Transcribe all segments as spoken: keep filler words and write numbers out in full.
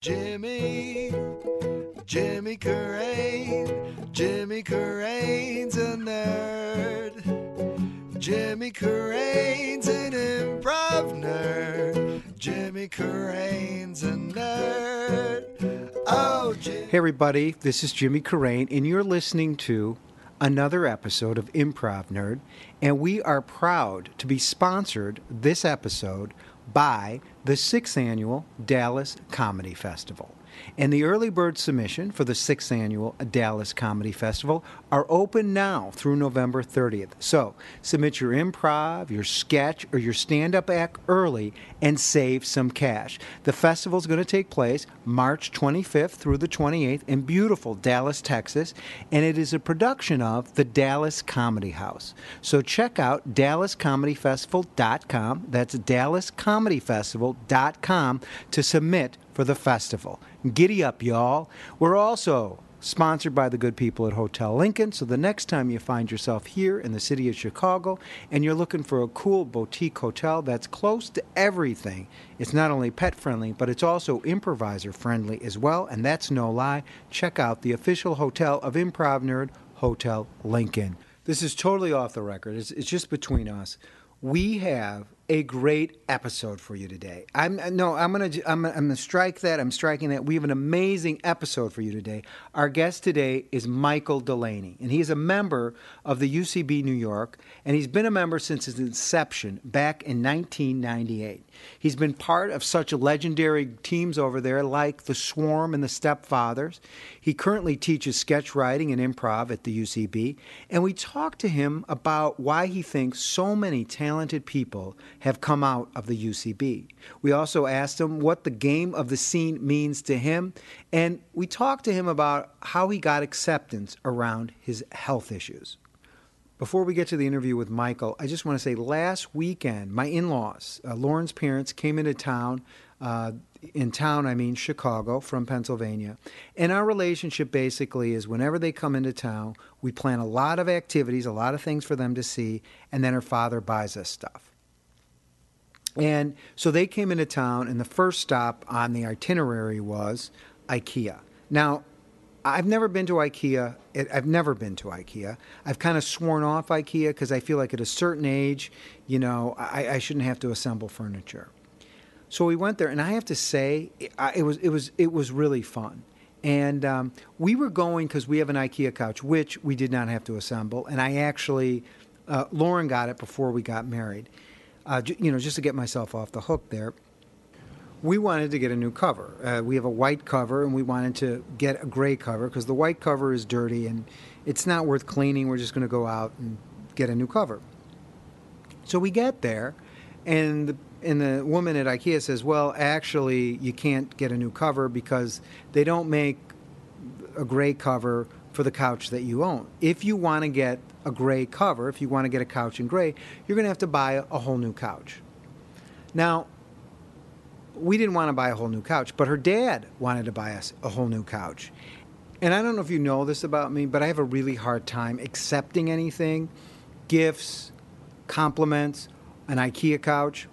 Jimmy, Jimmy Carrane, Jimmy Carrane's a nerd. Jimmy Carrane's an improv nerd. Jimmy Carrane's a nerd. Oh, Jimmy. Hey everybody, this is Jimmy Carrane, and you're listening to another episode of Improv Nerd, and we are proud to be sponsored this episode by the sixth Annual Dallas Comedy Festival. And the early bird submission for the sixth Annual Dallas Comedy Festival are open now through November thirtieth. So submit your improv, your sketch, or your stand-up act early and save some cash. The festival is going to take place March twenty-fifth through the twenty-eighth in beautiful Dallas, Texas, and it is a production of the Dallas Comedy House. So check out dallas comedy festival dot com. That's dallas comedy festival dot com to submit for the festival. Giddy up, y'all. We're also sponsored by the good people at Hotel Lincoln, so the next time you find yourself here in the city of Chicago and you're looking for a cool boutique hotel that's close to everything, it's not only pet-friendly, but it's also improviser-friendly as well, and that's no lie. Check out the official hotel of Improv Nerd, Hotel Lincoln. This is totally off the record. It's, it's just between us. We have a great episode for you today. I'm no, I'm gonna, I'm, I'm gonna strike that. I'm striking that. We have an amazing episode for you today. Our guest today is Michael Delaney, and he is a member of the U C B New York, and he's been a member since its inception back in nineteen ninety-eight. He's been part of such legendary teams over there like the Swarm and the Stepfathers. He currently teaches sketch writing and improv at the U C B, and we talked to him about why he thinks so many talented people have come out of the U C B. We also asked him what the game of the scene means to him, and we talked to him about how he got acceptance around his health issues. Before we get to the interview with Michael, I just want to say last weekend, my in-laws, uh, Lauren's parents, came into town. Uh, in town, I mean Chicago, from Pennsylvania. And our relationship basically is whenever they come into town, we plan a lot of activities, a lot of things for them to see, and then her father buys us stuff. And so they came into town, and the first stop on the itinerary was IKEA. Now, I've never been to IKEA. I've never been to IKEA. I've kind of sworn off IKEA because I feel like at a certain age, you know, I, I shouldn't have to assemble furniture. So we went there, and I have to say, it was it was it was really fun. And um, we were going because we have an IKEA couch, which we did not have to assemble. And I actually, uh, Lauren got it before we got married. Uh, you know, just to get myself off the hook there. We wanted to get a new cover. Uh, we have a white cover, and we wanted to get a gray cover because the white cover is dirty, and it's not worth cleaning. We're just going to go out and get a new cover. So we get there, and the, and the woman at IKEA says, well, actually, you can't get a new cover because they don't make a gray cover for the couch that you own. If you want to get a gray cover, if you want to get a couch in gray, you're going to have to buy a, a whole new couch. Now, we didn't want to buy a whole new couch, but her dad wanted to buy us a whole new couch. And I don't know if you know this about me, but I have a really hard time accepting anything, gifts, compliments, an IKEA couch.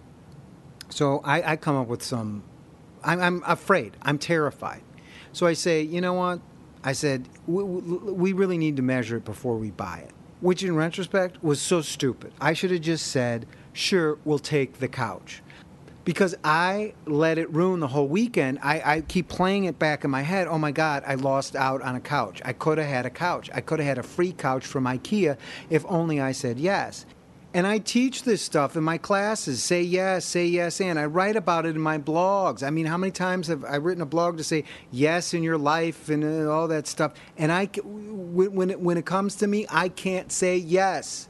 So I, I come up with some, I'm, I'm afraid, I'm terrified. So I say, you know what? I said, we, we really need to measure it before we buy it, which in retrospect was so stupid. I should have just said, sure, we'll take the couch. Because I let it ruin the whole weekend. I, I keep playing it back in my head. Oh, my God, I lost out on a couch. I could have had a couch. I could have had a free couch from IKEA if only I said yes. And I teach this stuff in my classes. Say yes, say yes, and I write about it in my blogs. I mean, how many times have I written a blog to say yes in your life and uh, all that stuff? And I, when it, when it comes to me, I can't say yes.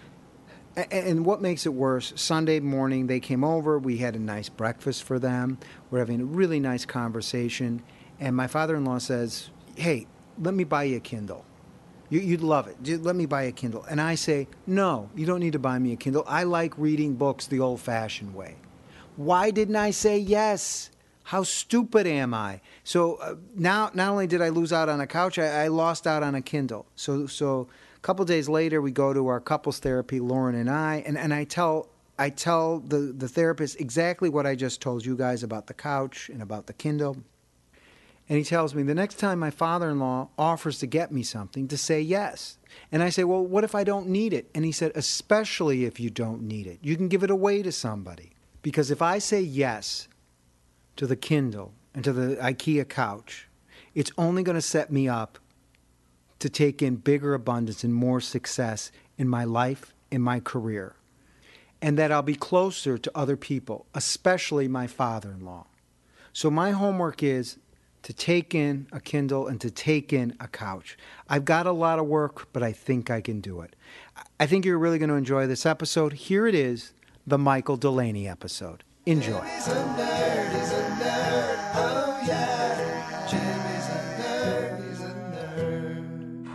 And what makes it worse, Sunday morning they came over. We had a nice breakfast for them. We're having a really nice conversation. And my father-in-law says, hey, let me buy you a Kindle. You, you'd love it. Just let me buy a Kindle. And I say, no, you don't need to buy me a Kindle. I like reading books the old-fashioned way. Why didn't I say yes? How stupid am I? So uh, now, not only did I lose out on a couch, I, I lost out on a Kindle. So, so a couple days later, we go to our couples therapy, Lauren and I, and, and I tell I tell the, the therapist exactly what I just told you guys about the couch and about the Kindle. And he tells me the next time my father-in-law offers to get me something, to say yes. And I say, well, what if I don't need it? And he said, especially if you don't need it. You can give it away to somebody. Because if I say yes to the Kindle and to the IKEA couch, it's only going to set me up to take in bigger abundance and more success in my life, in my career. And that I'll be closer to other people, especially my father-in-law. So my homework is to take in a Kindle and to take in a couch. I've got a lot of work, but I think I can do it. I think you're really going to enjoy this episode. Here it is, the Michael Delaney episode. Enjoy. Jimmy's a nerd, he's a nerd, oh yeah. Jimmy's a nerd, he's a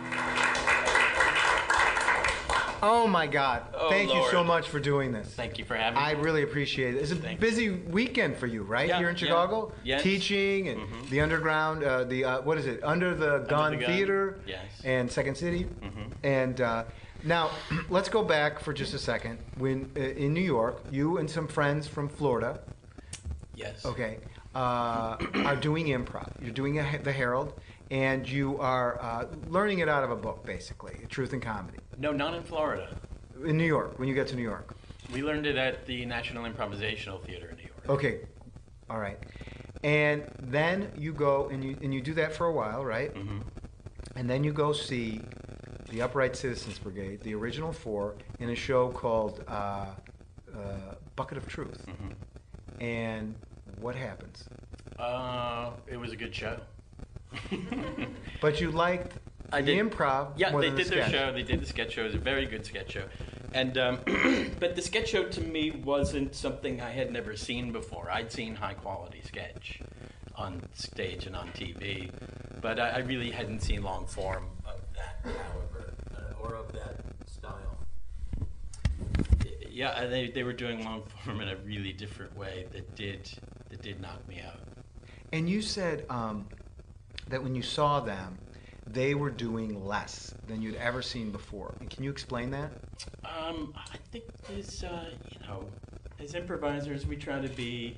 nerd. Oh my God. Oh, Thank you so Lord. much for doing this. Thank you for having I me. really appreciate it. It's a Thank busy weekend for you, right? Yeah, Here in yeah. Chicago? Yes. Teaching and Mhm. the underground, uh, the, uh, what is it? Under the Gun the Gun. Theater Yes. and Second City. Mhm. And uh, now, let's go back for just a second. When uh, in New York, you and some friends from Florida, Yes. okay, uh, are doing improv. You're doing a, the Herald, and you are uh, learning it out of a book, basically, Truth and Comedy. No, not in Florida. In New York, when you get to New York. We learned it at the National Improvisational Theater in New York. Okay, all right. And then you go and you and you do that for a while, right? Mm-hmm. And then you go see the Upright Citizens Brigade, the original four, in a show called uh, uh, Bucket of Truth. Mm-hmm. And what happens? Uh, it was a good show. But you liked I the did. improv Yeah, more they than did the their sketch. show. They did the sketch show. It was a very good sketch show. And um, but the sketch show to me wasn't something I had never seen before. I'd seen high quality sketch on stage and on T V, but I, I really hadn't seen long form of that, however, uh, or of that style. Yeah, uh, they they were doing long form in a really different way that did that did knock me out. And you said um, that when you saw them, they were doing less than you'd ever seen before. And can you explain that? Um, I think as uh, you know, as improvisers, we try to be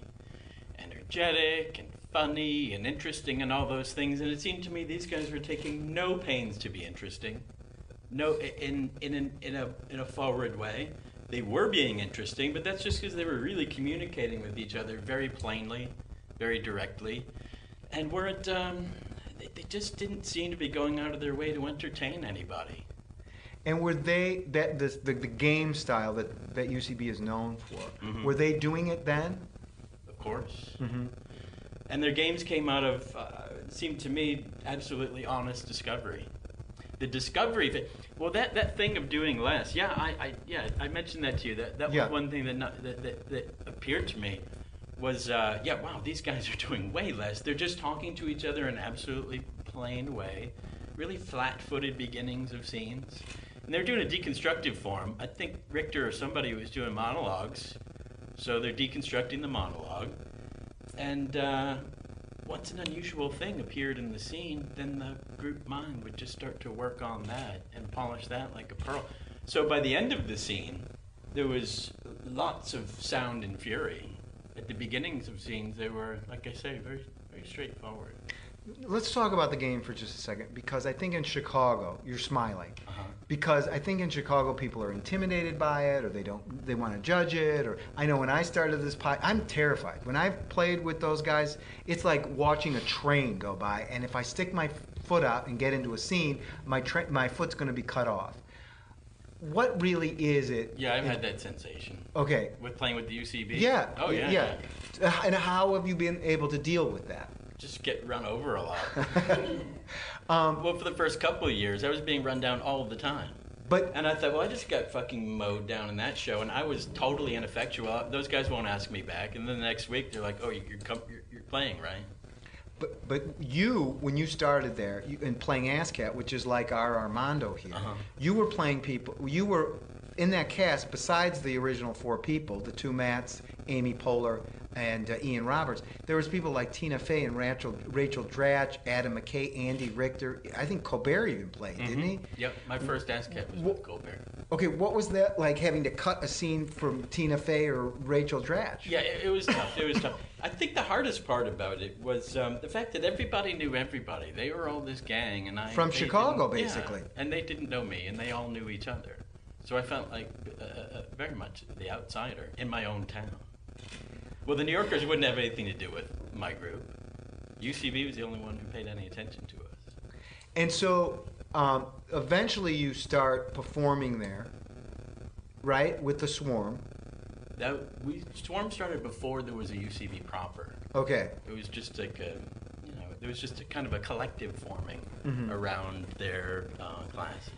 energetic and funny and interesting and all those things. And it seemed to me these guys were taking no pains to be interesting, no in in an, in a in a forward way. They were being interesting, but that's just because they were really communicating with each other very plainly, very directly, and weren't. Um, they, they just didn't seem to be going out of their way to entertain anybody. And were they that this, the the game style that that U C B is known for? Mhm. Were they doing it then? Of course. Mm-hmm. And their games came out of, uh, it seemed to me, absolutely honest discovery. The discovery of it, well, that, that thing of doing less, yeah, I, I yeah, I mentioned that to you. That that Yeah. was one thing that, not, that, that that appeared to me was, uh, yeah, wow, these guys are doing way less. They're just talking to each other in an absolutely plain way, really flat-footed beginnings of scenes. And they're doing a deconstructive form. I think Richter or somebody was doing monologues, so they're deconstructing the monologue. And uh, once an unusual thing appeared in the scene, then the group mind would just start to work on that and polish that like a pearl. So by the end of the scene, there was lots of sound and fury. At the beginnings of scenes, they were, like I say, very, very straightforward. Let's talk about the game for just a second, because I think in Chicago, you're smiling, Uh-huh. because I think in Chicago people are intimidated by it, or they don't, they want to judge it, or I know when I started this pod, I'm terrified. When I've played with those guys, it's like watching a train go by, and if I stick my foot out and get into a scene, my tra- my foot's going to be cut off. What really is it? Yeah, I've had that sensation. Okay. With playing with the U C B? Yeah. Oh, yeah. Yeah. And how have you been able to deal with that? Just get run over a lot. um, Well, for the first couple of years, I was being run down all the time. but And I thought, well, I just got fucking mowed down in that show, and I was totally ineffectual. Those guys won't ask me back. And then the next week, they're like, oh, you're, com- you're, you're playing, right? But but you, when you started there, you, and playing ASCAT, which is like our Armando here, Uh-huh. you were playing people. You were in that cast, besides the original four people, the two Matts, Amy Poehler, and uh, Ian Roberts, there was people like Tina Fey and Rachel, Rachel Dratch, Adam McKay, Andy Richter. I think Colbert even played, Mm-hmm. didn't he? Yep, my first ASCAT was with Colbert. Okay, what was that like, having to cut a scene from Tina Fey or Rachel Dratch? Yeah, it, it was tough. It was tough. I think the hardest part about it was um, the fact that everybody knew everybody. They were all this gang, and I From they Chicago, didn't- basically. Yeah, and they didn't know me, and they all knew each other. So I felt like uh, uh, very much the outsider in my own town. Well, the New Yorkers wouldn't have anything to do with my group. U C B was the only one who paid any attention to us. And so, um, eventually you start performing there, right, with the Swarm. That we Swarm started before there was a U C B proper. Okay. It was just like a, you know, there was just a kind of a collective forming Mhm. around their uh, classes.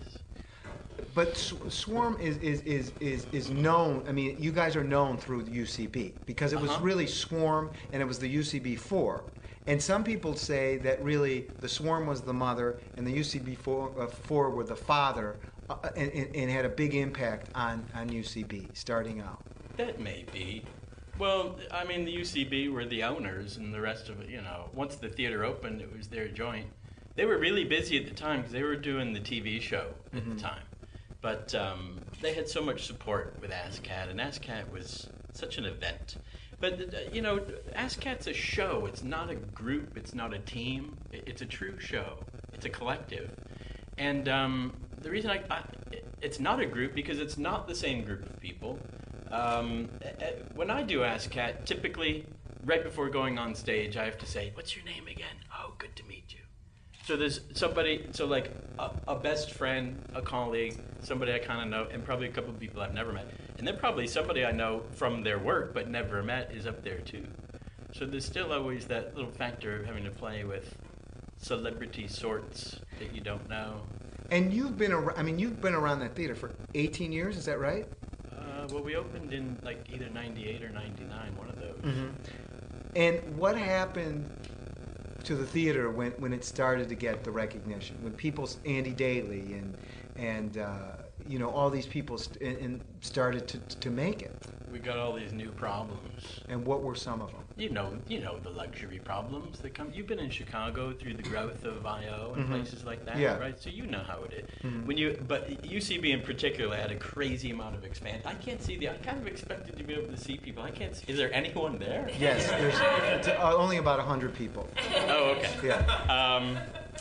But S- Swarm is, is, is, is, is known, I mean, you guys are known through the U C B, because it was Uh-huh. really Swarm and it was the U C B four. And some people say that really the Swarm was the mother and the U C B four, uh, four were the father, uh, and, and, and had a big impact on, on U C B starting out. That may be. Well, I mean, the U C B were the owners, and the rest of it, you know, once the theater opened, it was their joint. They were really busy at the time because they were doing the T V show at Mhm. the time. But um, they had so much support with ASCAT, and ASCAT was such an event. But, uh, you know, ASCAT's a show. It's not a group. It's not a team. It- It's a true show. It's a collective. And um, the reason I, I, it's not a group because it's not the same group of people. Um, uh, when I do ASCAT, typically, right before going on stage, I have to say, "What's your name again?" "Oh, good to meet you." So there's somebody, so like a, a best friend, a colleague, somebody I kind of know, and probably a couple of people I've never met. And then probably somebody I know from their work but never met is up there too. So there's still always that little factor of having to play with celebrity sorts that you don't know. And you've been around, I mean, you've been around that theater for eighteen years, is that right? Uh, well, we opened in like either ninety-eight or ninety-nine, one of those. Mm-hmm. And what happened to the theater when, when it started to get the recognition? When people, Andy Daly and, and uh, you know, all these people st- and, and started to, to make it. We got all these new problems. And what were some of them? You know, you know the luxury problems that come. You've been in Chicago through the growth of I O and Mhm. places like that, Yeah. right? So you know how it is. Mhm. When you, but U C B in particular had a crazy amount of expansion. I can't see the. I kind of expected to be able to see people. I can't. See, is there anyone there? Yes, there's it's, uh, only about one hundred people. Oh, okay. Yeah. Um,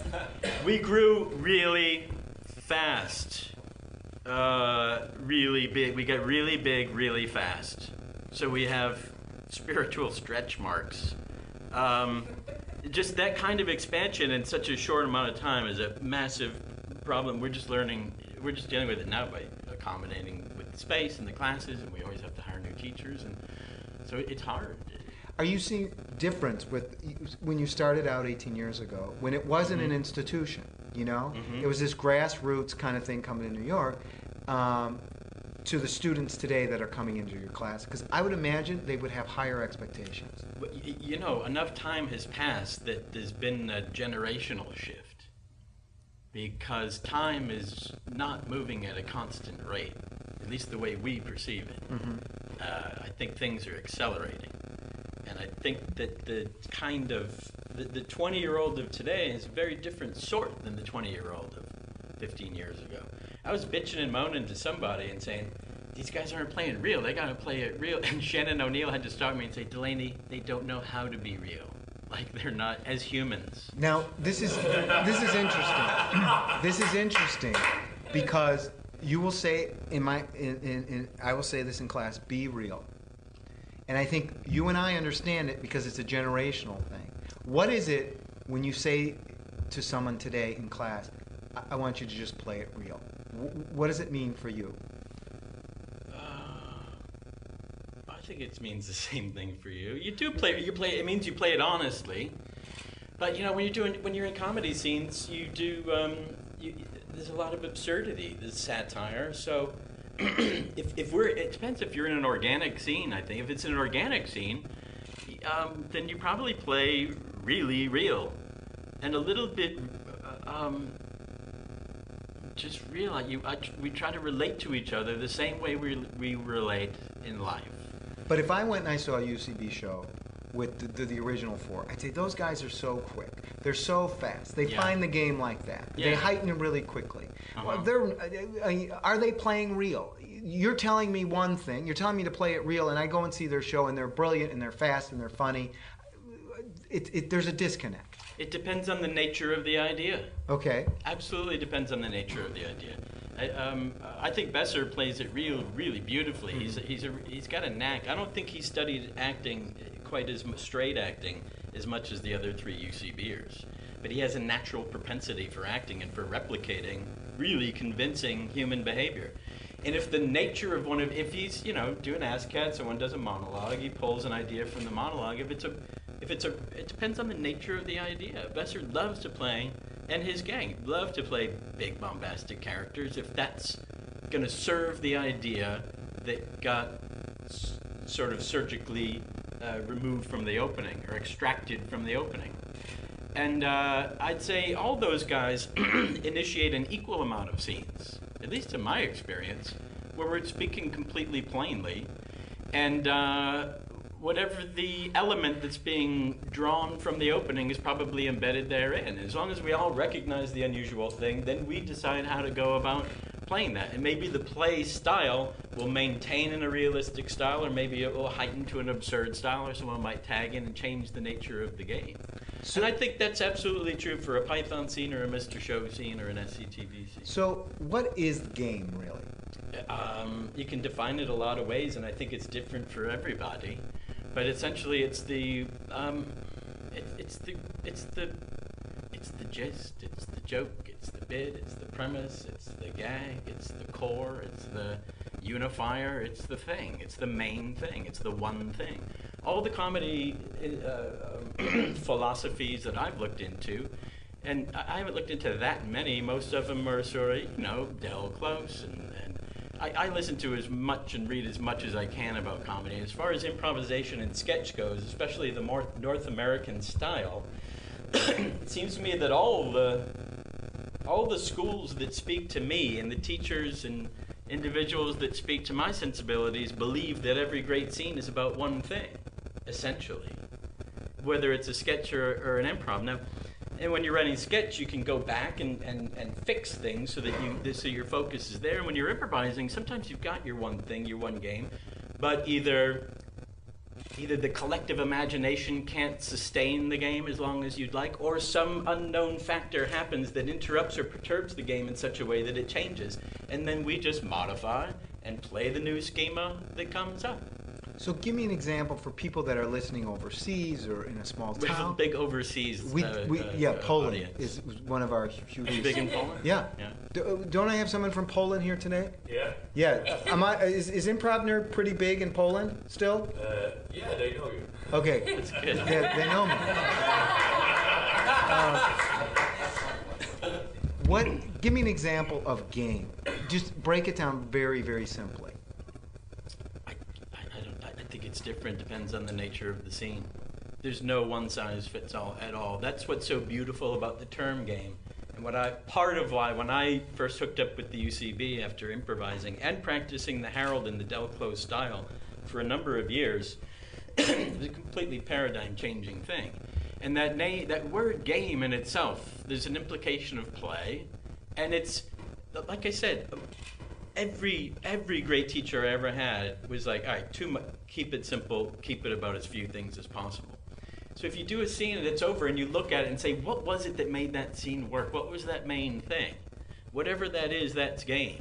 we grew really fast. Uh, really big. We got really big really fast. So we have spiritual stretch marks. Um, just that kind of expansion in such a short amount of time is a massive problem. We're just learning, we're just dealing with it now by accommodating with the space and the classes, and we always have to hire new teachers, and so it's hard. Are you seeing difference with when you started out eighteen years ago, when it wasn't Mhm. an institution, you know? Mhm. It was this grassroots kind of thing coming to New York, um, to the students today that are coming into your class? Because I would imagine they would have higher expectations. But y- you know, enough time has passed that there's been a generational shift because time is not moving at a constant rate, at least the way we perceive it. Mm-hmm. Uh, I think things are accelerating. And I think that the kind of, the, the twenty-year-old of today is a very different sort than the twenty-year-old of fifteen years ago. I was bitching and moaning to somebody and saying, these guys aren't playing real, they gotta play it real. And Shannon O'Neill had to stop me and say, Delaney, they don't know how to be real. Like they're not as humans. Now, this is this is interesting. This is interesting because you will say in my in, in, in I will say this in class, be real. And I think you and I understand it because it's a generational thing. What is it when you say to someone today in class, I, I want you to just play it real? W- what does it mean for you? Uh, I think it means the same thing for you. You do play. You play. It means you play it honestly. But you know, when you're doing, when you're in comedy scenes, you do. Um, you, there's a lot of absurdity. There's satire. So if if we're, it depends if you're in an organic scene. I think if it's in an organic scene, um, then you probably play really real, and a little bit. Uh, um, just realize you. I, we try to relate to each other the same way we we relate in life. But if I went and I saw a U C B show with the, the, the original four, I'd say those guys are so quick. They're so fast. They Yeah. find the game like that. They Yeah. heighten it really quickly. Uh-huh. Well, they're, uh, are they playing real? You're telling me one thing. You're telling me to play it real, and I go and see their show, and they're brilliant, and they're fast, and they're funny. It, it, there's a disconnect. It depends on the nature of the idea. Okay. Absolutely depends on the nature of the idea. I, um, I think Besser plays it real, really beautifully. He's he's a, he's got a knack. I don't think he studied acting quite as mu- straight acting as much as the other three U C Bers, but he has a natural propensity for acting and for replicating really convincing human behavior. And if the nature of one of if he's you know doing ASCAT, someone does a monologue, he pulls an idea from the monologue. If it's a if it's a it depends on the nature of the idea. Besser loves to play. And his gang love to play big bombastic characters if that's going to serve the idea that got s- sort of surgically uh, removed from the opening or extracted from the opening. And uh, I'd say all those guys initiate an equal amount of scenes, at least in my experience, where we're speaking completely plainly. And uh, whatever the element that's being drawn from the opening is probably embedded therein. As long as we all recognize the unusual thing, then we decide how to go about playing that. And maybe the play style will maintain in a realistic style, or maybe it will heighten to an absurd style, or someone might tag in and change the nature of the game. So, and I think that's absolutely true for a Python scene or a Mister Show scene or an S C T V scene. so what is the game, really? Um, you can define it a lot of ways, and I think it's different for everybody. But essentially, it's the um, it, it's the it's the it's the gist, it's the joke, it's the bit, it's the premise, it's the gag, it's the core, it's the unifier, it's the thing, it's the main thing, it's the one thing. All the comedy uh, um, philosophies that I've looked into, and I I haven't looked into that many. Most of them are sort of you know Del Close and. and I, I listen to as much and read as much as I can about comedy. As far as improvisation and sketch goes, especially the more North American style, it seems to me that all the all the schools that speak to me and the teachers and individuals that speak to my sensibilities believe that every great scene is about one thing, essentially, whether it's a sketch or, or an improv. Now, and when you're writing sketch, you can go back and, and, and fix things so that you so your focus is there. And when you're improvising, sometimes you've got your one thing, your one game, but either either the collective imagination can't sustain the game as long as you'd like, or some unknown factor happens that interrupts or perturbs the game in such a way that it changes. And then we just modify and play the new schema that comes up. So give me an example for people that are listening overseas or in a small We have a town. big overseas We, uh, we, uh, yeah, uh, Poland audience. is one of our huge. Are you big in Poland? Yeah. Yeah. Do, don't I have someone from Poland here today? Yeah. Yeah. Am I? Is, is Improv Nerd pretty big in Poland still? Uh, yeah, they know you. Okay. That's good. They, they know me. Uh, what? Give me an example of game. Just break it down very, very simply. I, I, I, don't, I think it's different. Depends on the nature of the scene. There's no one size fits all at all. That's what's so beautiful about the term game. And what I part of why when I first hooked up with the U C B after improvising and practicing the Harold and the Del Close style for a number of years, it was a completely paradigm changing thing. And that na- that word game in itself, there's an implication of play, and it's like I said, every every great teacher I ever had was like, all right, too much, keep it simple, keep it about as few things as possible. So if you do a scene and it's over and you look at it and say, what was it that made that scene work? What was that main thing? Whatever that is, that's game.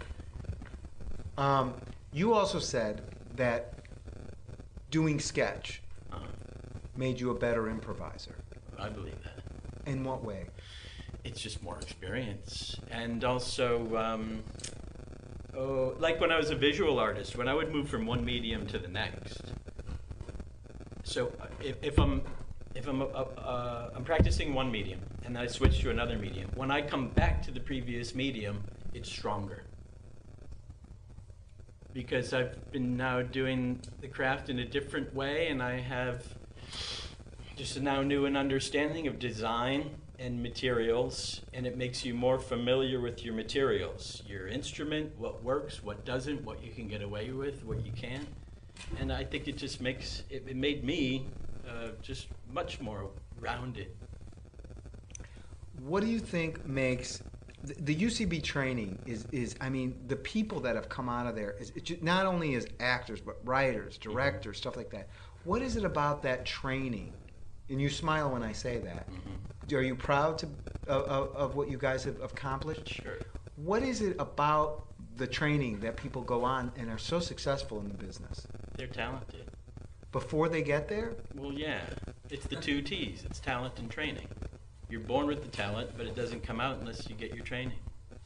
Um, you also said that doing sketch Uh, made you a better improviser. I believe that. In what way? It's just more experience. And also, um, oh, like when I was a visual artist, when I would move from one medium to the next. So uh, if, if I'm if I'm uh, uh, I'm practicing one medium and I switch to another medium, when I come back to the previous medium, it's stronger. Because I've been now doing the craft in a different way, and I have just a now new an understanding of design and materials, and it makes you more familiar with your materials, your instrument, what works, what doesn't, what you can get away with, what you can't. And I think it just makes, it, it made me uh, just much more rounded. What do you think makes the, the U C B training is, is, I mean, the people that have come out of there, is it ju- not only as actors, but writers, directors, stuff like that. What is it about that training? And you smile when I say that. Mm-hmm. Are you proud to, of, of, of what you guys have accomplished? Sure. What is it about the training that people go on and are so successful in the business? They're talented. Before they get there? Well, yeah. It's the two T's. It's talent and training. You're born with the talent, but it doesn't come out unless you get your training.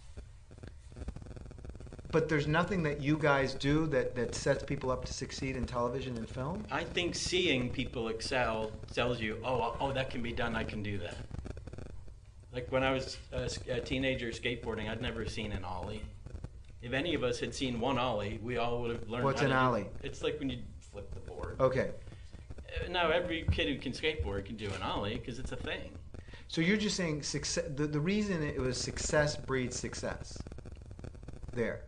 But there's nothing that you guys do that, that sets people up to succeed in television and film? I think seeing people excel tells you, oh, oh, that can be done, I can do that. Like when I was a, a teenager skateboarding, I'd never seen an ollie. If any of us had seen one ollie, we all would have learned What's how an to do- ollie? It's like when you flip the board. Okay. Uh, Now, every kid who can skateboard can do an ollie because it's a thing. So you're just saying success, the, the reason it was success breeds success. There.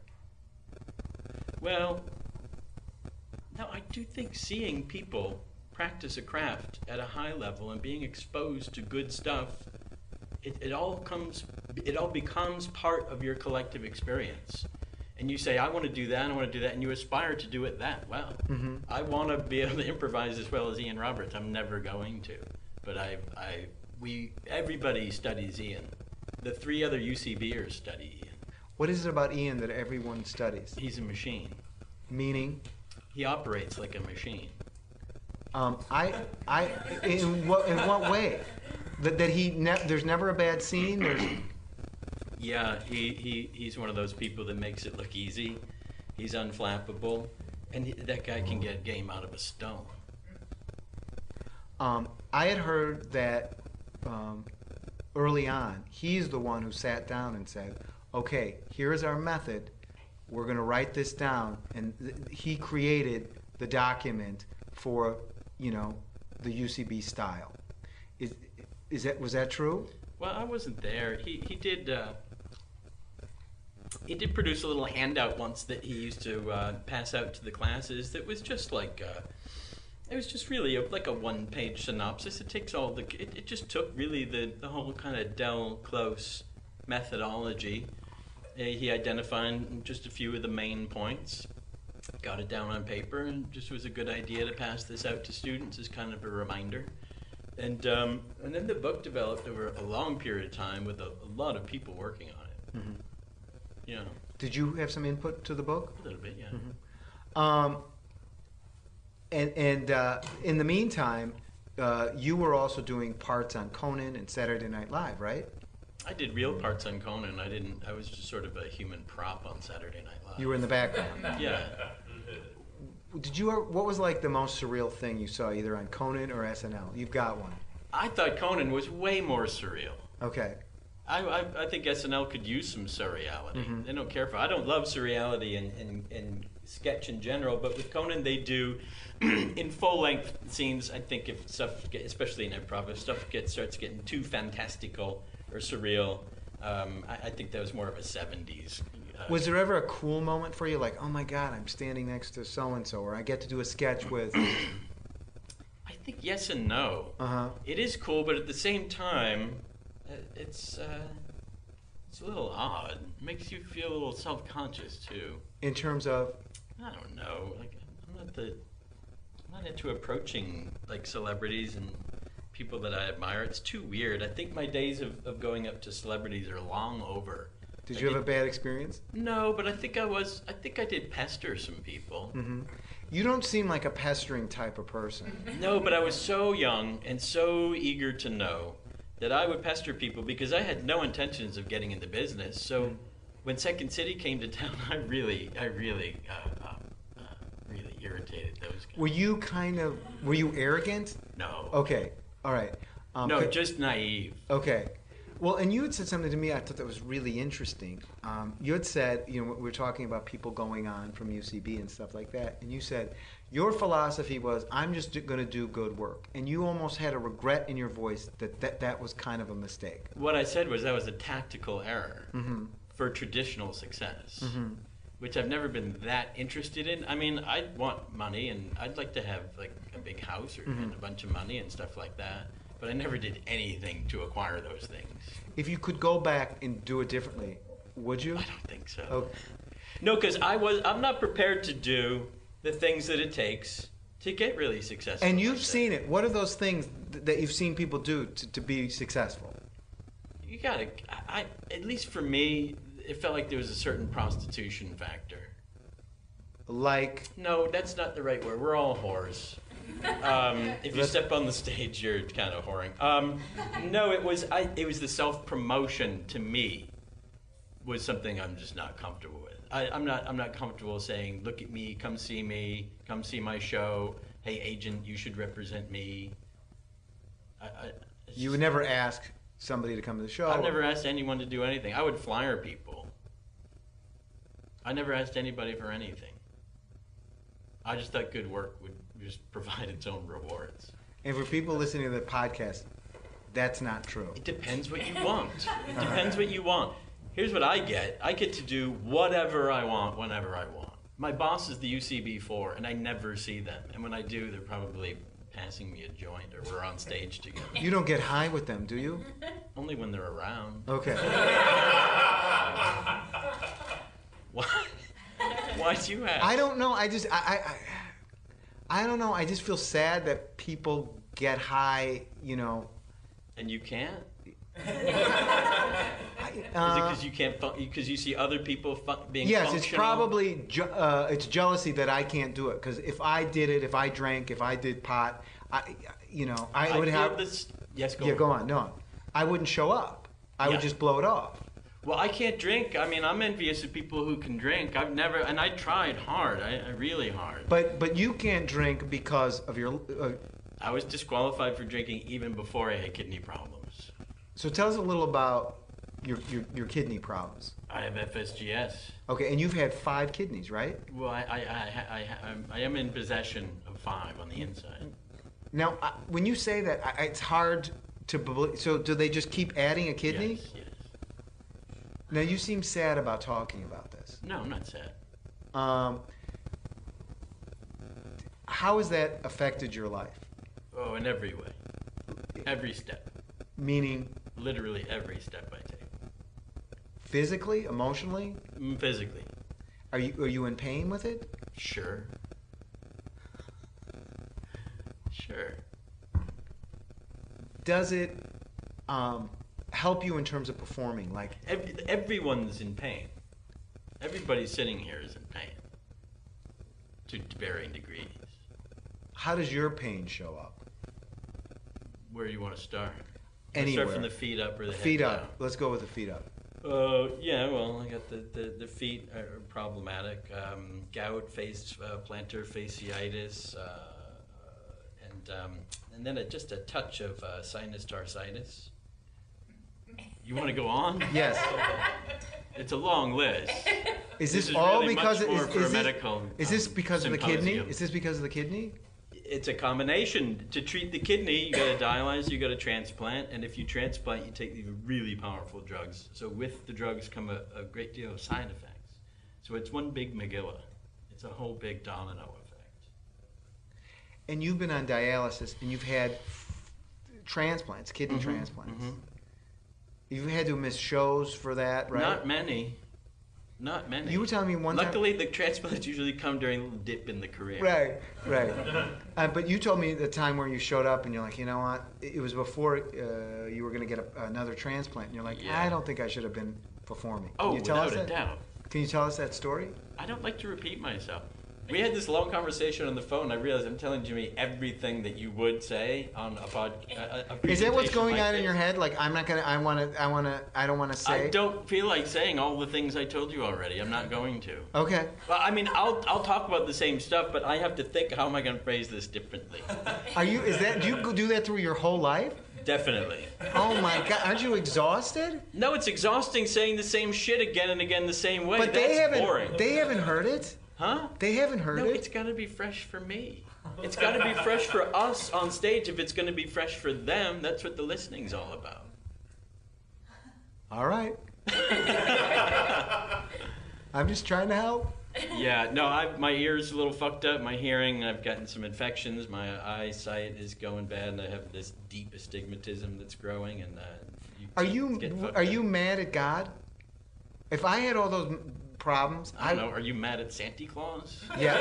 Well, no, I do think seeing people practice a craft at a high level and being exposed to good stuff, it, it all comes, it all becomes part of your collective experience. And you say, I want to do that, I want to do that, and you aspire to do it that well. Mm-hmm. I want to be able to improvise as well as Ian Roberts. I'm never going to, but I, I, we, everybody studies Ian. The three other U C Bers study Ian. What is it about Ian that everyone studies? He's a machine. Meaning? He operates like a machine. Um, I, I, in what, in what way? That, that he, ne- there's never a bad scene. There's, Yeah, he, he, he's one of those people that makes it look easy. He's unflappable, and he, that guy can get game out of a stone. um, I had heard that um, early on, he's the one who sat down and said, "Okay, here is our method. We're going to write this down," and th- he created the document for, you know, the U C B style. Is is that was that true? Well, I wasn't there. He he did uh, he did produce a little handout once that he used to uh, pass out to the classes. That was just like uh, it was just really a, like a one-page synopsis. It takes all the it, it just took really the the whole kind of Del Close methodology. Uh, he identified just a few of the main points, got it down on paper, and just was a good idea to pass this out to students as kind of a reminder. And um, and then the book developed over a long period of time with a, a lot of people working on it. Mm-hmm. You know, Did you have some input to the book? a little bit, yeah. Mm-hmm. Um, and and uh, in the meantime, uh, you were also doing parts on Conan and Saturday Night Live, right? I did real parts on Conan. I didn't. I was just sort of a human prop on Saturday Night Live. You were in the background. Yeah. Did you? ever- What was like the most surreal thing you saw, either on Conan or S N L? You've got one. I thought Conan was way more surreal. Okay. I, I, I think S N L could use some surreality. Mhm. They don't care for. I don't love surreality in, in, in sketch in general, but with Conan they do in full length scenes. I think if stuff, get, especially in improv, if stuff gets starts getting too fantastical or surreal, um, I, I think that was more of a seventies. Uh, Was there ever a cool moment for you, like, oh my God, I'm standing next to so and so, or I get to do a sketch with? I think yes and no. Uh huh. It is cool, but at the same time, uh, it's uh, it's a little odd. It makes you feel a little self-conscious too. In terms of, I don't know. Like I'm not the I'm not into approaching like celebrities and people that I admire. It's too weird. I think my days of, of going up to celebrities are long over. did Like you have it- a bad experience? No, but I think I was. I think I did pester some people. Mm-hmm. You don't seem like a pestering type of person. No, but I was so young and so eager to know that I would pester people because I had no intentions of getting into business. So when Second City came to town, I really, I really, uh, uh, uh, really irritated those guys. Were you kind of, were you arrogant? No, Okay, all right. Um, no, could- just naive. Okay. Well, and you had said something to me I thought that was really interesting. Um, you had said, you know, we were talking about people going on from U C B and stuff like that, and you said your philosophy was, I'm just going to do good work. And you almost had a regret in your voice that that, that was kind of a mistake. What I said was that was a tactical error Mm-hmm. for traditional success, Mm-hmm. which I've never been that interested in. I mean, I want money, and I'd like to have like a big house or Mhm. and a bunch of money and stuff like that. But I never did anything to acquire those things. If you could go back and do it differently, would you? I don't think so. Oh, No, because I was I'm not prepared to do the things that it takes to get really successful. and you've like that. seen it. What are those things th- that you've seen people do to, to be successful? You gotta. I, I at least for me, it felt like there was a certain prostitution factor. Like, No, that's not the right word. We're all whores. Um, if you Let's- step on the stage, you're kind of whoring. Um, no, it was I, it was the self promotion to me was something I'm just not comfortable with. I, I'm not I'm not comfortable saying, look at me, come see me, come see my show. Hey, agent, you should represent me. I, I, it's you would just- never ask somebody to come to the show. I've never asked anyone to do anything. I would flyer people. I never asked anybody for anything. I just thought good work would just provide its own rewards. And for people listening to the podcast, that's not true. It depends what you want. It depends what you want. Here's what I get. I get to do whatever I want whenever I want. My boss is the U C B four, and I never see them. And when I do, they're probably passing me a joint or we're on stage together. You don't get high with them, do you? Only when they're around. Okay. Why? Why'd you ask? I don't know. I just I, I I I don't know. I just feel sad that people get high. You know. And you can't? I, Is it uh, because you can't? Because you see other people fu- being yes, functional? it's probably je- uh, it's jealousy that I can't do it. Because if I did it, if I drank, if I did pot, I you know I, I would feel have. this. Yes, go yeah, on. go on. No, I wouldn't show up. I Yeah. would just blow it off. Well, I can't drink. I mean, I'm envious of people who can drink. I've never, and I tried hard. I, I really hard. But but you can't drink because of your. Uh, I was disqualified for drinking even before I had kidney problems. so tell us a little about your your, your kidney problems. I have F S G S. Okay, and you've had five kidneys, right? Well, I, I, I, I, I'm- I am in possession of five on the inside. Now, I, when you say that, I, it's hard to believe. So, do they just keep adding a kidney? Yes, yes. Now, you seem sad about talking about this. No, I'm not sad. Um, how has that affected your life? Oh, in every way. Every step. Meaning, Literally every step I take. physically, emotionally? Mm, Physically. Are you are you in pain with it? Sure. Sure. Does it um, help you in terms of performing? Like, Every, everyone's in pain. Everybody sitting here is in pain. To varying degrees. how does your pain show up? Where do you want to start? Anywhere. Start from the feet up or the Feet head up. down? Let's go with the feet up. Uh, yeah, well, I got the, the, the feet are problematic. Um, gout, face uh, plantar fasciitis, uh, and um, and then a, just a touch of uh, sinus tarsitis. You want to go on? Yes. It's a long list. Is This this is all really because much is, more is for a this, medical, is this um, because of the kidney? symposium. Is this because of the kidney? It's a combination. To treat the kidney, you got to dialyze, you got to transplant, and if you transplant, you take these really powerful drugs. So with the drugs come a, a great deal of side effects. So it's one big Megillah. It's a whole big domino effect. And you've been on dialysis and you've had transplants, kidney Mhm, transplants. mhm. You've had to miss shows for that, right? Not many. Not many. You were telling me one time- Luckily, the transplants usually come during a little dip in the career. Right, right. uh, but you told me the time where you showed up and you're like, you know what? It it was before uh, you were going to get a, another transplant. And you're like, Yeah. I don't think I should have been performing. Can Oh, you tell without us a that? doubt. Can you tell us that story? I don't like to repeat myself. We had this long conversation on the phone. I realized I'm telling Jimmy everything that you would say on a pod. A, a Is that what's presentation going like on in this. your head? Like, I'm not gonna. I want to. I want to. I don't want to say. I don't feel like saying all the things I told you already. I'm not going to. Okay. Well, I mean, I'll I'll talk about the same stuff, but I have to think, how am I going to phrase this differently? Are you? Is that? Do you do that through your whole life? Definitely. Oh my God, aren't you exhausted? No, it's exhausting saying the same shit again and again the same way. But That's they haven't. boring. They haven't heard it. Huh? They haven't heard No, it. it's got to be fresh for me. It's got to be fresh for us on stage. If it's going to be fresh for them, that's what the listening's all about. All right. I'm just trying to help. Yeah, no, I, my ear's a little fucked up. My hearing, I've gotten some infections. My eyesight is going bad, and I have this deep astigmatism that's growing. And uh, you Are get you fucked are up. you mad at God? If I had all those m- problems, I don't know. Are you mad at Santa Claus? Yeah.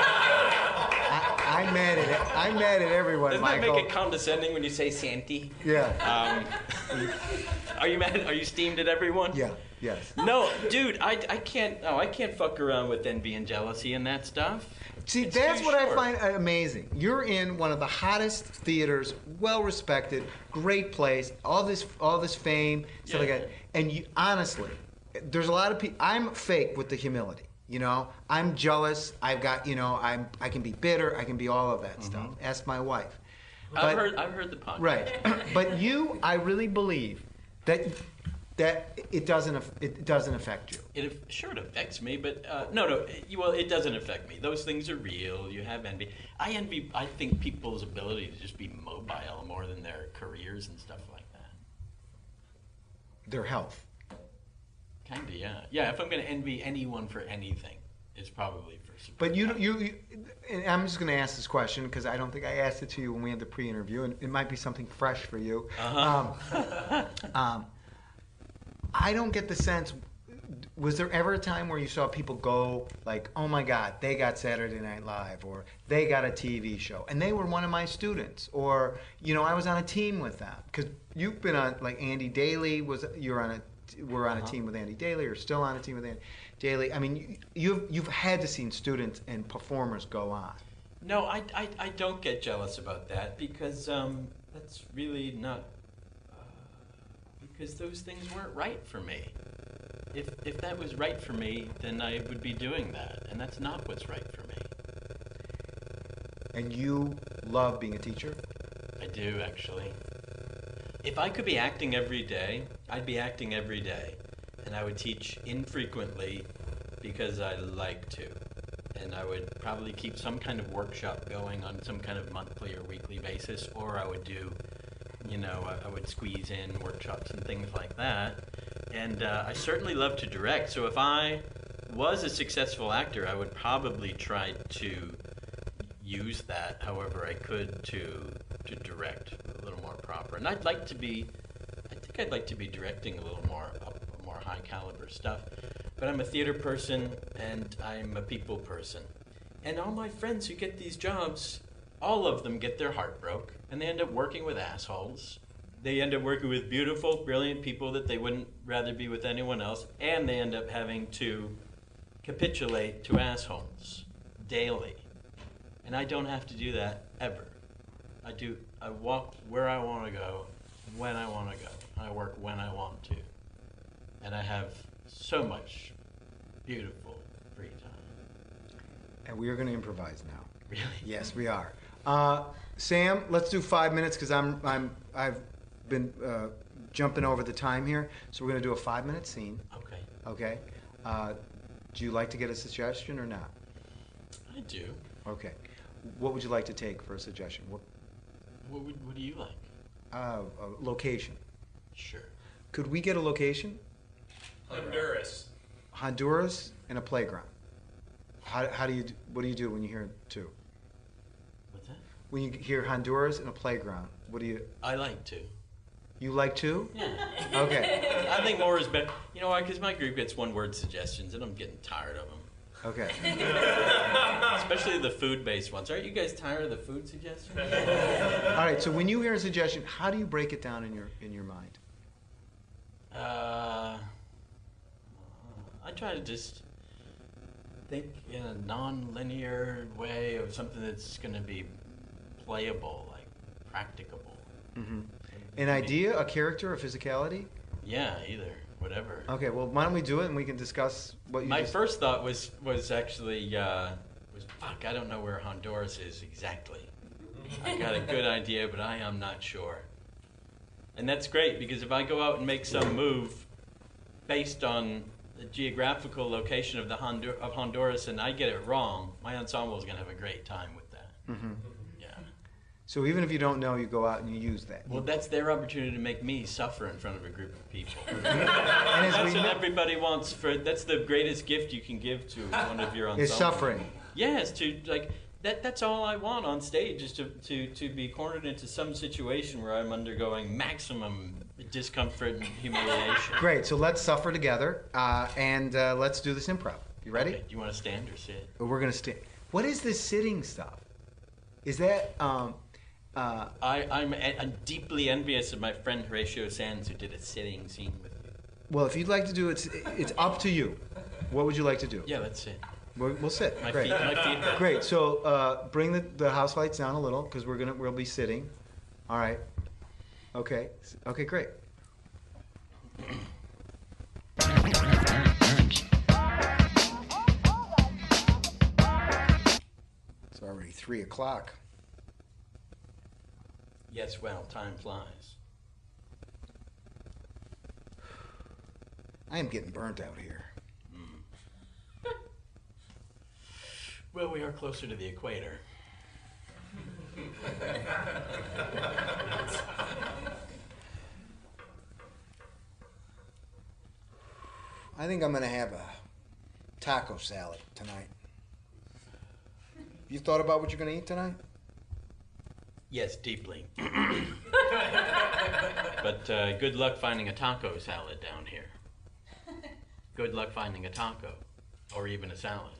I, I'm mad at it. I'm mad at everyone, Doesn't Michael. that make it condescending when you say Santy? Yeah. Um, are you mad? Are you steamed at everyone? Yeah. Yes. No, dude, I, I can't. No, I can't fuck around with envy and jealousy and that stuff. See, It's that's too what I short. find amazing. You're in one of the hottest theaters, well respected, great place, all this, all this fame, stuff like Yeah. that. And you, honestly, there's a lot of people. I'm fake with the humility. You know, I'm jealous. I've got, you know, I'm, I can be bitter. I can be all of that stuff. Ask my wife. I've But- heard. I've heard the podcast. Right. But you, I really believe that that it doesn't aff- it doesn't affect you. It aff- sure it affects me, but uh, no, no. It, well, it doesn't affect me. Those things are real. You have envy. I envy. I think people's ability to just be mobile more than their careers and stuff like that. Their health. Kinda, yeah, yeah. If I'm gonna envy anyone for anything, it's probably for. Super But you, you, you and I'm just going to ask this question because I don't think I asked it to you when we had the pre-interview, and it might be something fresh for you. Uh-huh. Um, um, I don't get the sense. Was there ever a time where you saw people go like, "Oh my God, they got Saturday Night Live," or "They got a T V show," and they were one of my students, or you know, I was on a team with them? Because you've been on, like Andy Daly was. You're on a. We're on a Uh-huh. team with Andy Daly, or still on a team with Andy Daly. I mean, you, you've you've had to see students and performers go on. No, I, I, I don't get jealous about that because um, that's really not. Uh, because those things weren't right for me. If if that was right for me, then I would be doing that, and that's not what's right for me. And you love being a teacher? I do actually. If I could be acting every day, I'd be acting every day, and I would teach infrequently because I like to. And I would probably keep some kind of workshop going on some kind of monthly or weekly basis, or I would do, you know, I, I would squeeze in workshops and things like that. And uh, I certainly love to direct, so if I was a successful actor, I would probably try to use that however I could to to direct a little more proper. And I'd like to be, I think I'd like to be directing a little more up, more high caliber stuff. But I'm a theater person and I'm a people person. And all my friends who get these jobs, all of them get their heart broke and they end up working with assholes. They end up working with beautiful, brilliant people that they wouldn't rather be with anyone else, and they end up having to capitulate to assholes daily. And I don't have to do that ever. I do. I walk where I want to go, when I want to go. I work when I want to, and I have so much beautiful free time. And we are going to improvise now. Really? Yes, we are. Uh, Sam, let's do five minutes because I'm I'm I've been uh, jumping over the time here, so we're going to do a five-minute scene. Okay. Okay. Uh, do you like to get a suggestion or not? I do. Okay. What would you like to take for a suggestion? What What, would, what do you like? uh, a location? Sure. Could we get a location? Honduras. Honduras and a playground. How, how do you do, what do you do when you hear two? What's that? When you hear Honduras and a playground, what do you I like to. you like two? Yeah. Okay. I think more is better. You know why? Because my group gets one-word suggestions, and I'm getting tired of them. Okay. Especially the food-based ones. Aren't you guys tired of the food suggestions? All right. So when you hear a suggestion, how do you break it down in your in your mind? Uh, I try to just think in a non-linear way of something that's going to be playable, like practicable. Mm-hmm. An idea, a character, a physicality? Yeah, either, whatever. Okay. Well, why don't we do it and we can discuss what you My just... first thought was was actually uh, was fuck. I don't know where Honduras is exactly. I got a good idea, but I am not sure. And that's great, because if I go out and make some move based on the geographical location of the Hondur- of Honduras and I get it wrong, my ensemble is going to have a great time with that. Mm-hmm. Yeah. So even if you don't know, you go out and you use that. Well, that's their opportunity to make me suffer in front of a group of people. And as That's we what know, everybody wants. For that's the greatest gift you can give to one of your ensemble. is suffering. Yes, to like that. That's all I want on stage is to, to, to be cornered into some situation where I'm undergoing maximum discomfort and humiliation. Great. So let's suffer together, uh, and uh, let's do this improv. You ready? Okay, do you want to stand or sit? We're gonna stay. What is this sitting stuff? Is that um, uh, I, I'm, I'm deeply envious of my friend Horatio Sands, who did a sitting scene with me. well? If you'd like to do it, it's up to you. What would you like to do? Yeah, let's sit. We're, we'll sit. My Great. feet, my feet. hurt. Great. So uh, bring the, the house lights down a little because we're gonna we'll be sitting. All right. Okay. Okay. Great. It's already three o'clock. Yes, well, time flies. I am getting burnt out here. Well, we are closer to the equator. I think I'm gonna have a taco salad tonight. You thought about what you're gonna eat tonight? Yes, deeply. But uh, good luck finding a taco salad down here. Good luck finding a taco, or even a salad.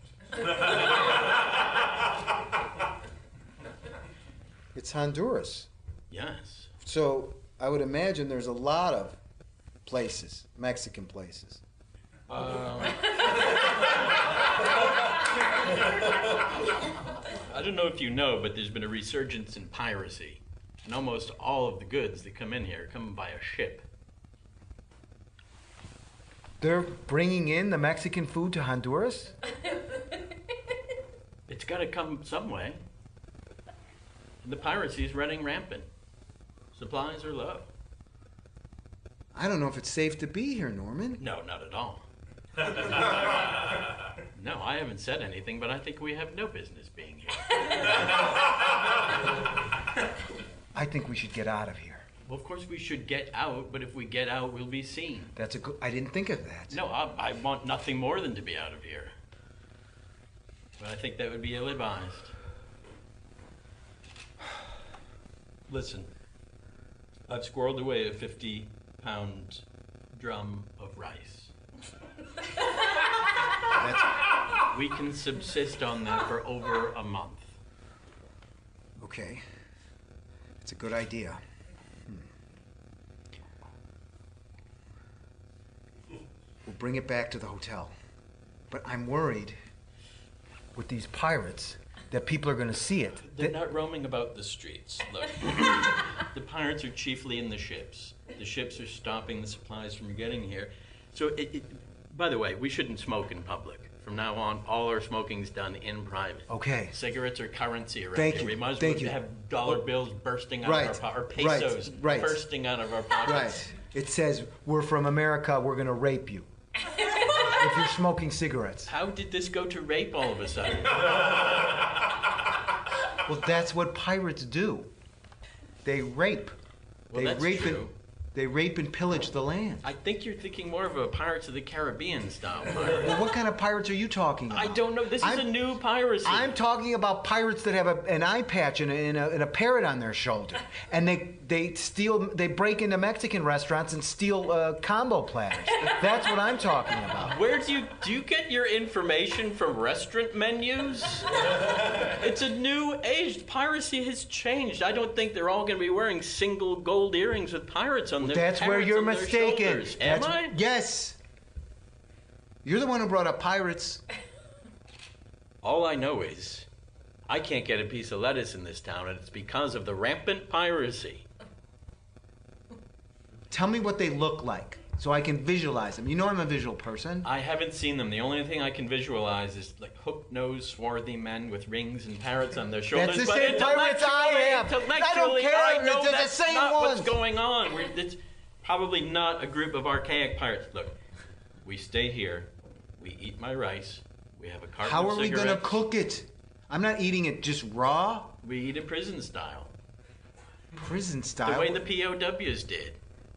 It's Honduras. Yes. So I would imagine there's a lot of places, Mexican places. Um, I don't know if you know, but there's been a resurgence in piracy. And almost all of the goods that come in here come by a ship. They're bringing in the Mexican food to Honduras? It's got to come some way. And the piracy is running rampant. Supplies are low. I don't know if it's safe to be here, Norman. No, not at all. No, I haven't said anything, but I think we have no business being here. I think we should get out of here. Well, of course we should get out, but if we get out, we'll be seen. That's a good. I didn't think of that. No, I, I want nothing more than to be out of here. But I think that would be ill-advised. Listen, I've squirreled away a fifty-pound drum of rice. That's, We can subsist on that for over a month. okay. It's a good idea. Hmm. We'll bring it back to the hotel. But I'm worried with these pirates that people are going to see it. They're That- not roaming about the streets. Look, the pirates are chiefly in the ships. The ships are stopping the supplies from getting here. So, it, it, by the way, we shouldn't smoke in public. From now on, all our smoking's done in private. Okay. Cigarettes are currency around Thank here. you. We might as Thank well you. have dollar bills bursting out Right. of our pockets, or Right. pesos Right. bursting out of our pockets. Right. It says, we're from America, we're going to rape you. If you're smoking cigarettes. How did this go to rape all of a sudden? Well, that's what pirates do. They rape. Well, they that's rape true. and they rape and pillage the land. I think you're thinking more of a Pirates of the Caribbean style pirate. Well, what kind of pirates are you talking about? I don't know. This is I'm- a new piracy. I'm talking about pirates that have a, an eye patch and a, and, a, and a parrot on their shoulder, and they they steal, they break into Mexican restaurants and steal uh, combo platters. That's what I'm talking about. Where do you do you get your information from? Restaurant menus? It's a new age. Piracy has changed. I don't think they're all going to be wearing single gold earrings with pirates on their. That's where parrots you're on their mistaken. shoulders. Am That's, I? Yes. You're the one who brought up pirates. All I know is, I can't get a piece of lettuce in this town, and it's because of the rampant piracy. Tell me what they look like. so I can visualize them. You know I'm a visual person. I haven't seen them. The only thing I can visualize is like hook-nosed, swarthy men with rings and parrots on their shoulders. That's the but same pirates I have. I don't intellectually, care. I know They're the that's same not ones. what's going on. We're, it's probably not a group of archaic pirates. Look, we stay here. We eat my rice. We have a carton How of are we going to cigarettes. cook it? I'm not eating it just raw. We eat it prison style. Prison style. The way the P O Ws did.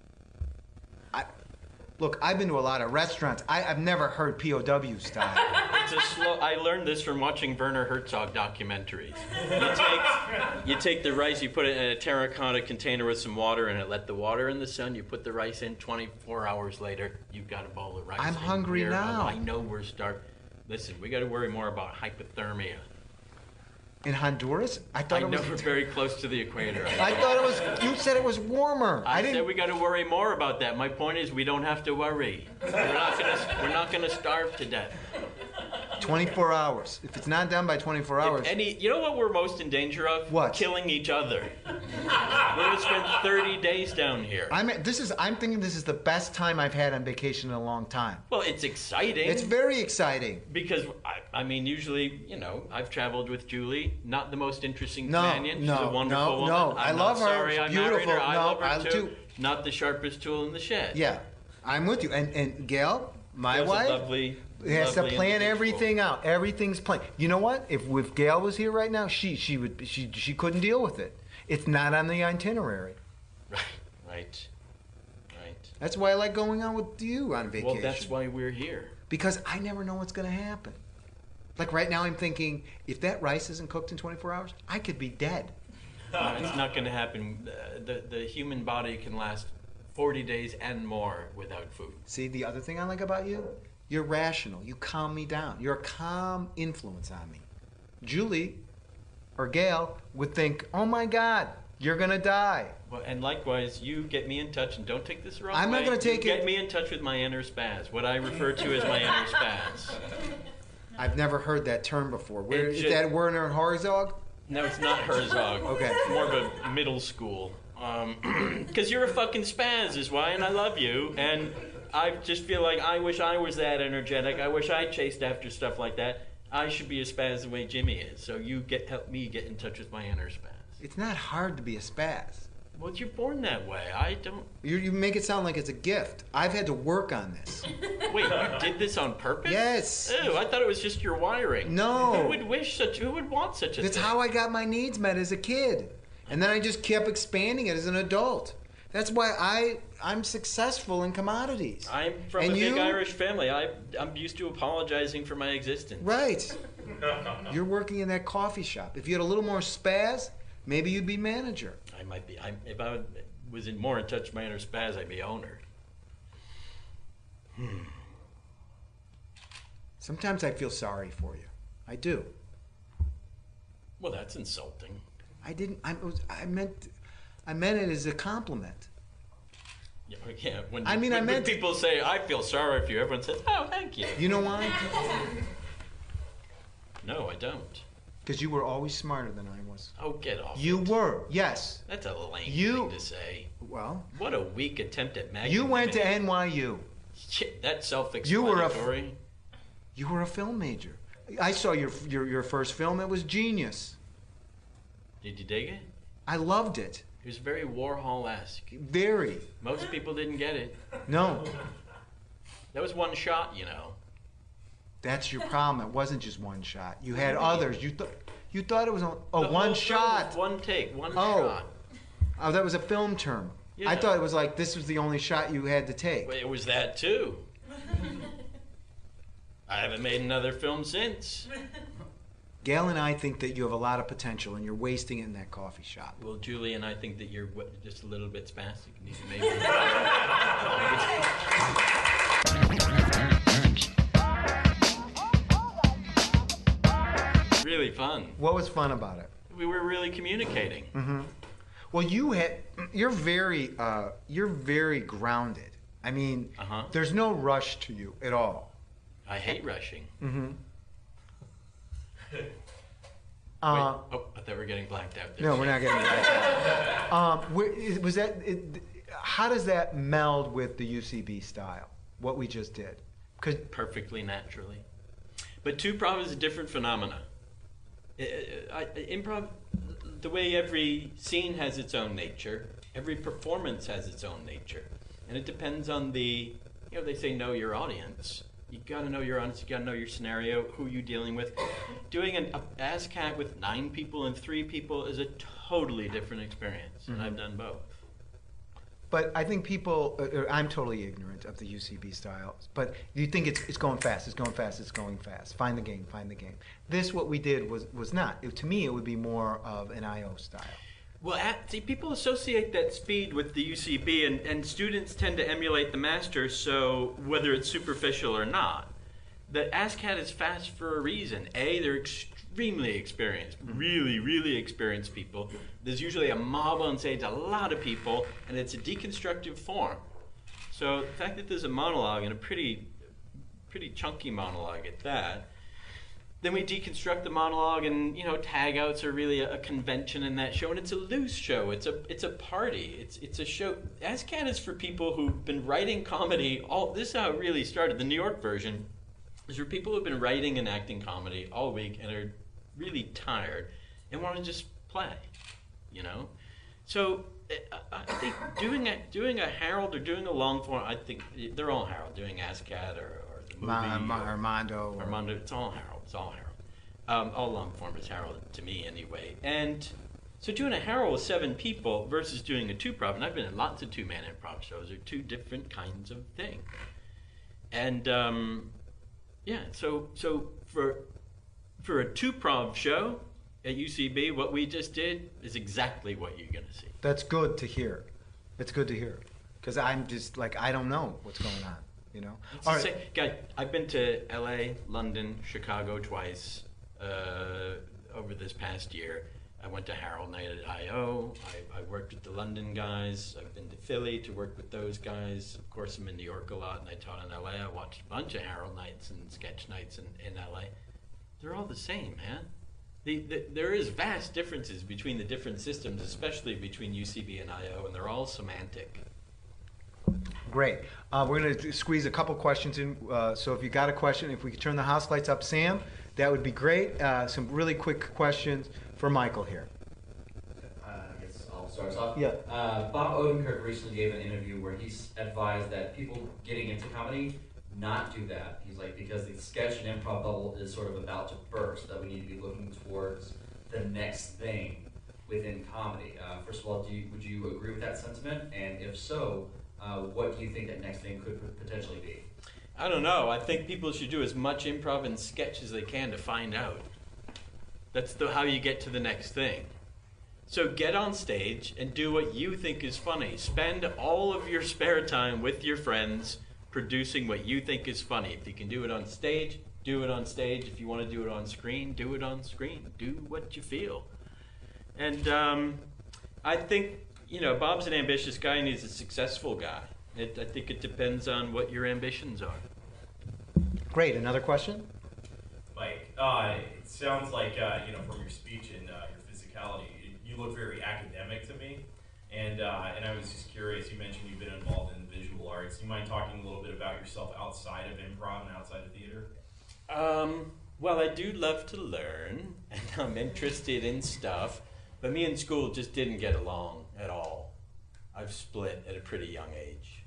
I, look, I've been to a lot of restaurants. I, I've never heard P O W style. It's a slow. I learned this from watching Werner Herzog documentaries. You take, you take the rice, you put it in a terracotta container with some water in it. Let the water in the sun. You put the rice in. twenty-four hours later, you've got a bowl of rice. I'm And hungry we're- now. I know we're starved. Listen, we got to worry more about hypothermia. In Honduras? I thought I it know was. we're very close to the equator. I thought it was. You said it was warmer. I, I didn't. said we got to worry more about that. My point is, we don't have to worry. We're not gonna. We're not gonna starve to death. twenty-four hours. If it's not done by twenty-four hours. If any, you know what we're most in danger of? What? Killing each other. We're gonna spend thirty days down here. I'm. This is. I'm thinking this is the best time I've had on vacation in a long time. Well, it's exciting. It's very exciting. Because I, I mean, usually, you know, I've traveled with Julie. Not the most interesting No, companion. She's no, a wonderful no, woman. no. I'm I not love her. Sorry, I married Beautiful. her. I No, love her I'll too. too. Not the sharpest tool in the shed. Yeah, I'm with you. And and Gail, my Gail's a wife, lovely, has to lovely plan individual. everything out. Everything's planned. You know what? If if Gail was here right now, she she would she she couldn't deal with it. It's not on the itinerary. Right, right, right. That's why I like going on with you on vacation. Well, that's why we're here. Because I never know what's going to happen. Like right now, I'm thinking if that rice isn't cooked in twenty-four hours, I could be dead. No, it's not going to happen. Uh, the the human body can last forty days and more without food. See, the other thing I like about you, you're rational. You calm me down. You're a calm influence on me. Julie or Gail would think, oh my God, you're going to die. Well, and likewise, you get me in touch, and don't take this the wrong I'm way. not gonna take you it- Get me in touch with my inner spaz, what I refer to as my inner spaz. I've never heard that term before. Where, It is just- that Werner Herzog? No, it's not Herzog. Okay. It's more of a middle school. Because you're a fucking spaz is why, and I love you. And I just feel like I wish I was that energetic. I wish I chased after stuff like that. I should be a spaz the way Jimmy is. So you get help me get in touch with my inner spaz. It's not hard to be a spaz. Well, you're born that way. I don't. You, you make it sound like it's a gift. I've had to work on this. Wait, you did this on purpose? Yes. Ew, I thought it was just your wiring. No. Who would wish such? Who would want such a That's thing? how I got my needs met as a kid. And then I just kept expanding it as an adult. That's why I, I'm successful in commodities. I'm from And a big you? Irish family. I, I'm used to apologizing for my existence. Right. You're working in that coffee shop. If you had a little more spaz, maybe you'd be manager. I might be. I, if I would, was in more in touch with my inner spaz, I'd be owner. Hmm. Sometimes I feel sorry for you. I do. Well, that's insulting. I didn't. I was. I meant. I meant it as a compliment. Yeah, yeah. When, I mean, I when, when meant- people say, "I feel sorry for you," everyone says, "Oh, thank you." You know why? No, I don't. Because you were always smarter than I was. Oh, get off. You it. were. Yes. That's a lame You- thing to say. Well, What a weak attempt at magnanimity. you went to N Y U. Shit, that's self-explanatory. You were a- You were a film major. I saw your your your first film. It was genius. Did you dig it? I loved it. It was very Warhol-esque. Very. Most people didn't get it. No, That was one shot, you know. that's your problem. It wasn't just one shot. You had others. You thought you thought it was a, a The one whole film shot. was one take, one Oh. shot. Oh, that was a film term. I Yeah. thought it was like this was the only shot you had to take. Well, it was that too. I haven't made another film since. Gail and I think that you have a lot of potential and you're wasting it in that coffee shop. Well, Julie and I think that you're what, just a little bit spastic. You need to maybe. Really fun. What was fun about it? We were really communicating. Mm-hmm. Well, you had. You're very. Uh, you're very grounded. I mean, Uh-huh. there's no rush to you at all. I hate rushing. Mm-hmm. Wait, Uh, oh, I thought we were getting blacked out there. no, we're not getting that. um, where, is- was that? It, how does that meld with the U C B style, what we just did? 'Cause Perfectly naturally. But two-prov is a different phenomena. I, I, improv, the way every scene has its own nature, every performance has its own nature. And it depends on the, you know, they say know your audience. You got to know your audience, you got to know your scenario, who you're dealing with. Doing an a ASCAT with nine people and three people is a totally different experience, mm-hmm. and I've done both. But I think people, uh, I'm totally ignorant of the U C B style, but you think it's it's going fast, it's going fast, it's going fast. Find the game, find the game. This, what we did, was, was not. It, to me, it would be more of an I O style. Well, at, see, people associate that speed with the U C B, and, and students tend to emulate the master, so whether it's superficial or not. The ASCAT is fast for a reason. A, they're extremely experienced, really, really experienced people. There's usually a mob on stage, a lot of people, and it's a deconstructive form. So the fact that there's a monologue, and a pretty, pretty chunky monologue at that, then we deconstruct the monologue, and you know, tag outs are really a, a convention in that show, and it's a loose show. It's a it's a party. It's it's a show. ASCAT is for people who've been writing comedy. All this is how it really started. The New York version is for people who've been writing and acting comedy all week and are really tired and want to just play. You know, so I, I think doing a doing a Harold or doing a long form. I think they're all Harold. Doing ASCAT or, or the movie Ma, Ma, or Armando. Armando. It's all Harold. It's all Harold. Um, all long form is Harold to me anyway. And so doing a Harold with seven people versus doing a two-prov, and I've been in lots of two-man improv shows, are two different kinds of things. And um, yeah, so so for for a two-prov show at U C B, what we just did is exactly what you're going to see. That's good to hear. It's good to hear. Because I'm just like, I don't know what's going on. You know, it's all right. right. Guy, I've been to L A, London, Chicago twice uh, over this past year. I went to Harold Night at I O. I, I worked with the London guys. I've been to Philly to work with those guys. Of course, I'm in New York a lot, and I taught in L A. I watched a bunch of Harold Nights and sketch nights in, in L A. They're all the same, man. The, the, there is vast differences between the different systems, especially between U C B and I O, and they're all semantic. Great. Uh, we're going to squeeze a couple questions in. Uh, so if you got a question, if we could turn the house lights up, Sam, that would be great. Uh, some really quick questions for Michael here. Uh, I guess I'll start us off. Yeah. Uh, Bob Odenkirk recently gave an interview where he's advised that people getting into comedy not do that. He's like, because the sketch and improv bubble is sort of about to burst, that we need to be looking towards the next thing within comedy. Uh, first of all, do you, would you agree with that sentiment? And if so, Uh, what do you think that next thing could potentially be? I don't know. I think people should do as much improv and sketch as they can to find out. That's the, how you get to the next thing. So get on stage and do what you think is funny. Spend all of your spare time with your friends producing what you think is funny. If you can do it on stage, do it on stage. If you want to do it on screen, do it on screen. Do what you feel. And um, I think, you know, Bob's an ambitious guy and he's a successful guy. It, I think it depends on what your ambitions are. Great. Another question? Mike, uh, it sounds like, uh, you know, from your speech and uh, your physicality, you look very academic to me. And uh, and I was just curious, you mentioned you've been involved in visual arts. You mind talking a little bit about yourself outside of improv and outside of theater? Um, well, I do love to learn, and I'm interested in stuff. But me and school just didn't get along at all. I've split at a pretty young age.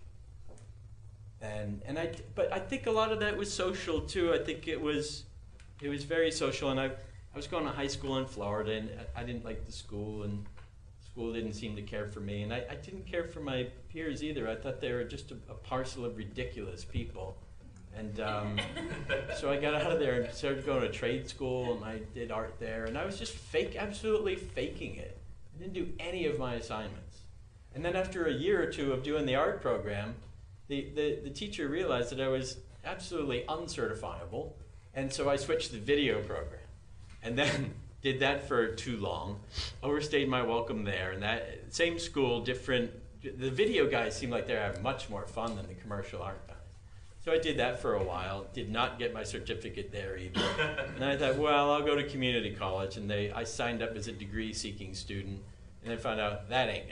And and I but I think a lot of that was social too. I think it was it was very social, and I I was going to high school in Florida, and I didn't like the school, and school didn't seem to care for me, and I, I didn't care for my peers either. I thought they were just a, a parcel of ridiculous people. And um, so I got out of there and started going to trade school, and I did art there, and I was just fake, absolutely faking it. I didn't do any of my assignments. And then after a year or two of doing the art program, the, the, the teacher realized that I was absolutely uncertifiable, and so I switched to the video program. And then did that for too long, overstayed my welcome there, and that same school, different, the video guys seemed like they're having much more fun than the commercial art guys. So I did that for a while, did not get my certificate there either. And I thought, well, I'll go to community college. And they, I signed up as a degree-seeking student, and I found out that ain't going to happen.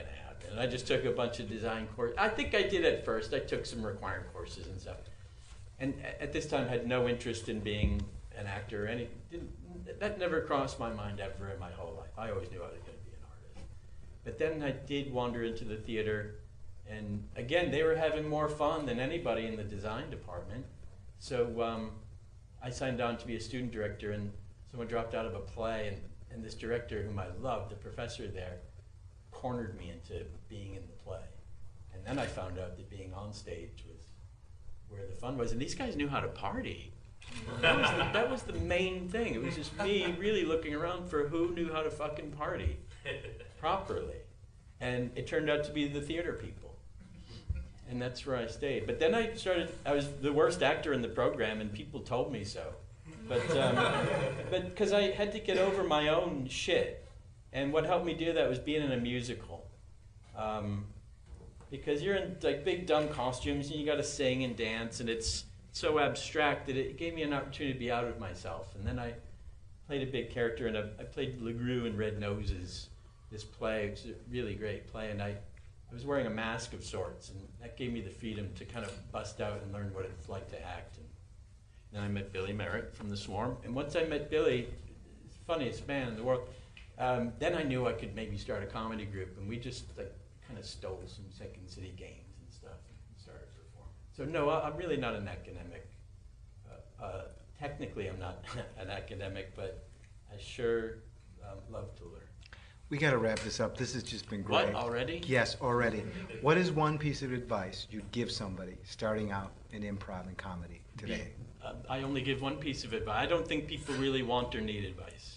And I just took a bunch of design courses. I think I did at first. I took some required courses and stuff. And at this time, had no interest in being an actor. Any didn't, that never crossed my mind ever in my whole life. I always knew I was going to be an artist. But then I did wander into the theater, and again, they were having more fun than anybody in the design department. So um, I signed on to be a student director, and someone dropped out of a play, and, and this director, whom I loved, the professor there, cornered me into being in the play. And then I found out that being on stage was where the fun was. And these guys knew how to party. That was, the, that was the main thing. It was just me really looking around for who knew how to fucking party properly. And it turned out to be the theater people. And that's where I stayed. But then I started, I was the worst actor in the program, and people told me so. But um, but because I had to get over my own shit. And what helped me do that was being in a musical. Um, because you're in like big dumb costumes and you got to sing and dance, and it's so abstract that it gave me an opportunity to be out of myself. And then I played a big character, and I played LeGroux in Red Noses, this play. It was a really great play, and I, I was wearing a mask of sorts, and that gave me the freedom to kind of bust out and learn what it's like to act. And then I met Billy Merritt from The Swarm, and once I met Billy, he's the funniest man in the world. Um, then I knew I could maybe start a comedy group, and we just like kind of stole some Second City games and stuff and started performing. So no, I, I'm really not an academic. Uh, uh, technically, I'm not an academic, but I sure um, love to learn. We got to wrap this up. This has just been great. What, already? Yes, already. What is one piece of advice you'd give somebody starting out in improv and comedy today? Be, uh, I only give one piece of advice. I don't think people really want or need advice.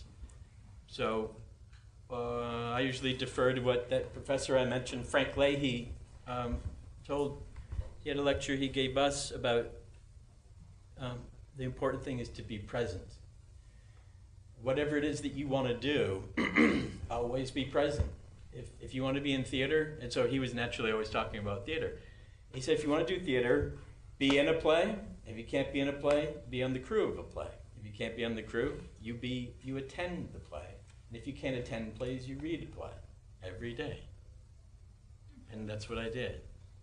So uh, I usually defer to what that professor I mentioned, Frank Leahy, um, told. He had a lecture he gave us about um, the important thing is to be present. Whatever it is that you want to do, always be present. If if you want to be in theater, and so he was naturally always talking about theater. He said, if you want to do theater, be in a play. If you can't be in a play, be on the crew of a play. If you can't be on the crew, you be you attend the play. And if you can't attend plays, you read a play every day. And that's what I did.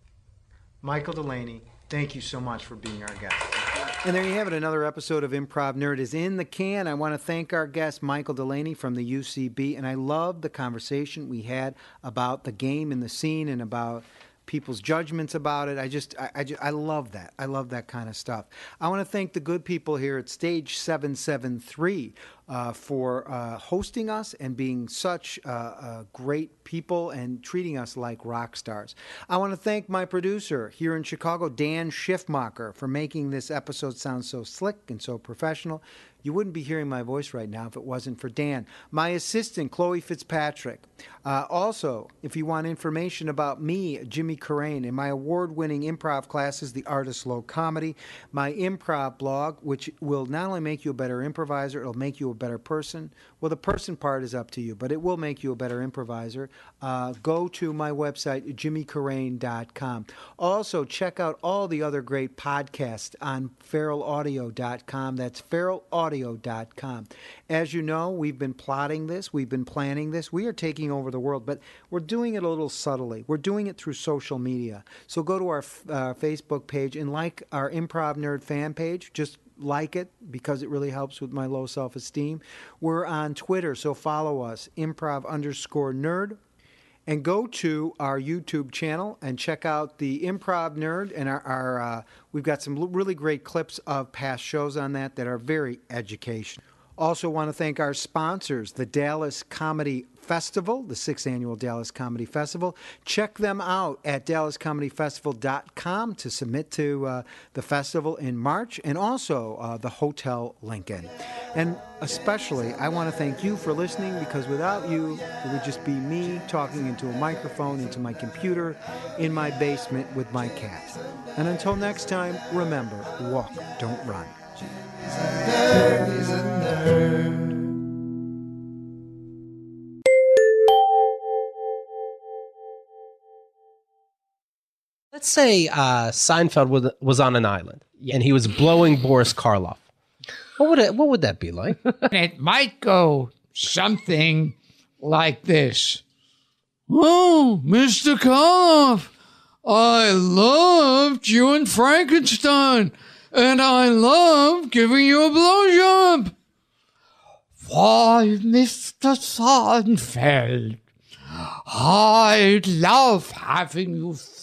Michael Delaney, thank you so much for being our guest. And there you have it. Another episode of Improv Nerd is in the can. I want to thank our guest, Michael Delaney from the U C B. And I love the conversation we had about the game and the scene and about people's judgments about it. I just, I, I, just, I love that. I love that kind of stuff. I want to thank the good people here at Stage seven seven three uh, for uh, hosting us and being such uh, uh, great people and treating us like rock stars. I want to thank my producer here in Chicago, Dan Schiffmacher, for making this episode sound so slick and so professional. You wouldn't be hearing my voice right now if it wasn't for Dan. My assistant, Chloe Fitzpatrick. Uh, also, if you want information about me, Jimmy Carrane, and my award-winning improv classes, The Art of Slow Comedy, my improv blog, which will not only make you a better improviser, it'll make you a better person. Well, the person part is up to you, but it will make you a better improviser. Uh, go to my website, jimmy carrane dot com. Also, check out all the other great podcasts on feral audio dot com. That's feral audio dot com. As you know, we've been plotting this. We've been planning this. We are taking over the world, but we're doing it a little subtly. We're doing it through social media. So go to our uh, Facebook page and like our Improv Nerd fan page. Just like it because it really helps with my low self-esteem. We're on Twitter, so follow us, improv underscore nerd. And go to our YouTube channel and check out the Improv Nerd. And our, our uh, we've got some really great clips of past shows on that that are very educational. Also want to thank our sponsors, the Dallas Comedy Festival, the sixth annual Dallas Comedy Festival. Check them out at dallas comedy festival dot com to submit to uh, the festival in March, and also uh, the Hotel Lincoln. And especially, I want to thank you for listening, because without you, it would just be me talking into a microphone, into my computer, in my basement with my cat. And until next time, remember, walk, don't run. He's a nerd, he's a nerd. Let's say uh, Seinfeld was, was on an island, and he was blowing Boris Karloff. What would it, what would that be like? It might go something like this. Oh, Mister Karloff, I loved you in Frankenstein, and I love giving you a blowjob. Why, Mister Seinfeld, I love having you